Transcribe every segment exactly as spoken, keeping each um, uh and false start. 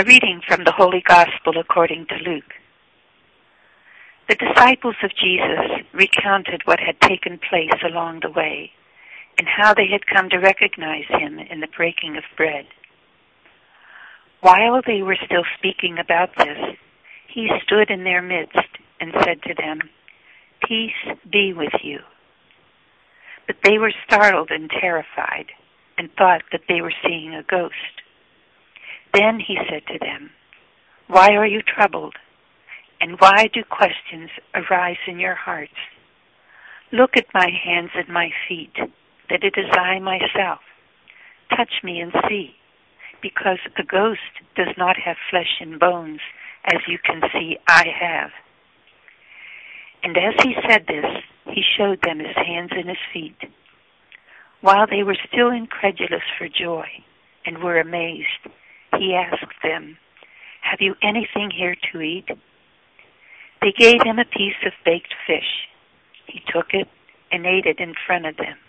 A reading from the Holy Gospel according to Luke. The disciples of Jesus recounted what had taken place along the way and how they had come to recognize him in the breaking of bread. While they were still speaking about this, he stood in their midst and said to them, "Peace be with you." But they were startled and terrified and thought that they were seeing a ghost. Then he said to them, "Why are you troubled? And why do questions arise in your hearts? Look at my hands and my feet, that it is I myself. Touch me and see, because a ghost does not have flesh and bones, as you can see I have." And as he said this, he showed them his hands and his feet. While they were still incredulous for joy and were amazed, he asked them, "Have you anything here to eat?" They gave him a piece of baked fish. He took it and ate it in front of them.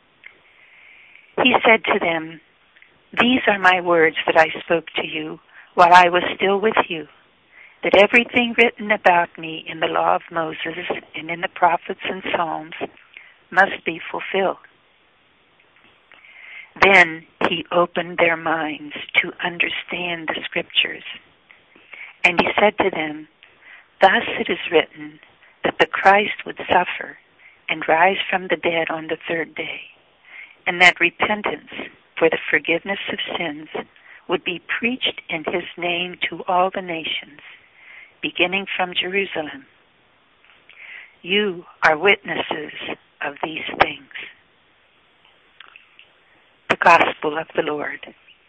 He said to them, "These are my words that I spoke to you while I was still with you, that everything written about me in the law of Moses and in the prophets and Psalms must be fulfilled." Then he opened their minds to understand the Scriptures. And he said to them, "Thus it is written that the Christ would suffer and rise from the dead on the third day, and that repentance for the forgiveness of sins would be preached in his name to all the nations, beginning from Jerusalem. You are witnesses of these things." The Gospel of the Lord.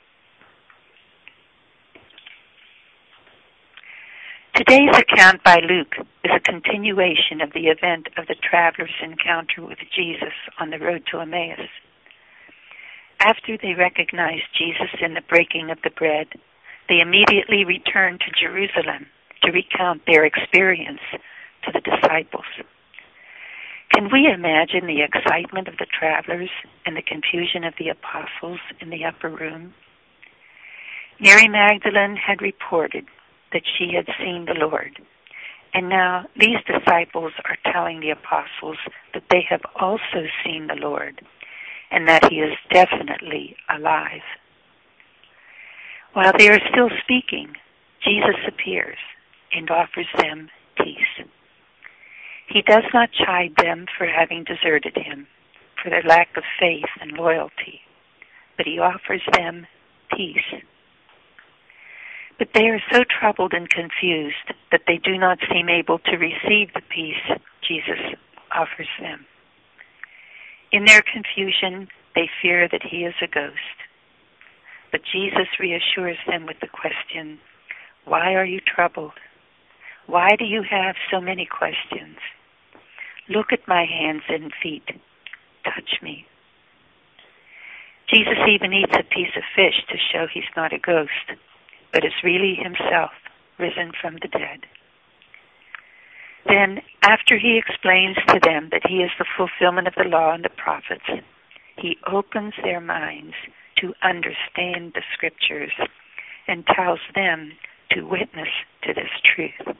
Today's account by Luke is a continuation of the event of the travelers' encounter with Jesus on the road to Emmaus. After they recognized Jesus in the breaking of the bread, they immediately returned to Jerusalem to recount their experience to the disciples. Can we imagine the excitement of the travelers and the confusion of the apostles in the upper room? Mary Magdalene had reported that she had seen the Lord, and now these disciples are telling the apostles that they have also seen the Lord, and that he is definitely alive. While they are still speaking, Jesus appears and offers them peace. He does not chide them for having deserted him, for their lack of faith and loyalty, but he offers them peace. But they are so troubled and confused that they do not seem able to receive the peace Jesus offers them. In their confusion, they fear that he is a ghost. But Jesus reassures them with the question, "Why are you troubled? Why do you have so many questions? Look at my hands and feet. Touch me." Jesus even eats a piece of fish to show he's not a ghost, but is really himself, risen from the dead. Then, after he explains to them that he is the fulfillment of the law and the prophets, he opens their minds to understand the Scriptures and tells them to witness to this truth.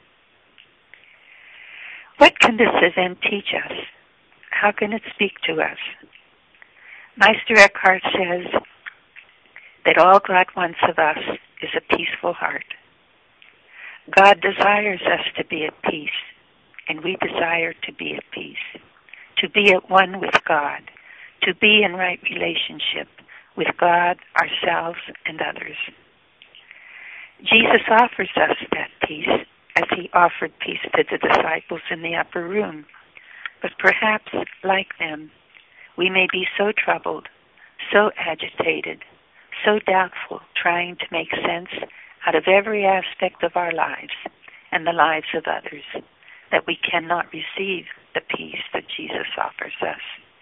What can this event teach us? How can it speak to us? Meister Eckhart says that all God wants of us is a peaceful heart. God desires us to be at peace, and we desire to be at peace, to be at one with God, to be in right relationship with God, ourselves, and others. Jesus offers us that peace, as he offered peace to the disciples in the upper room. But perhaps, like them, we may be so troubled, so agitated, so doubtful, trying to make sense out of every aspect of our lives and the lives of others, that we cannot receive the peace that Jesus offers us.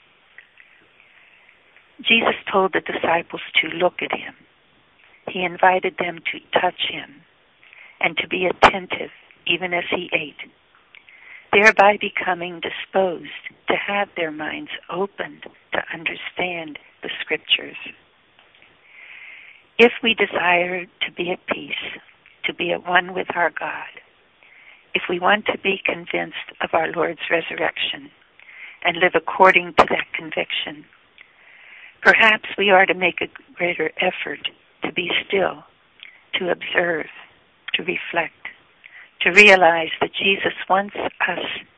Jesus told the disciples to look at him. He invited them to touch him and to be attentive even as he ate, thereby becoming disposed to have their minds opened to understand the Scriptures. If we desire to be at peace, to be at one with our God, if we want to be convinced of our Lord's resurrection and live according to that conviction, perhaps we are to make a greater effort to be still, to observe, to reflect, to realize that Jesus wants us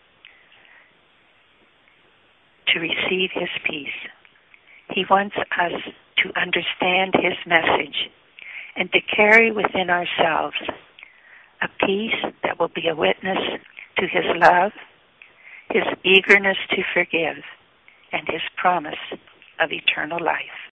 to receive his peace. He wants us to understand his message and to carry within ourselves a peace that will be a witness to his love, his eagerness to forgive, and his promise of eternal life.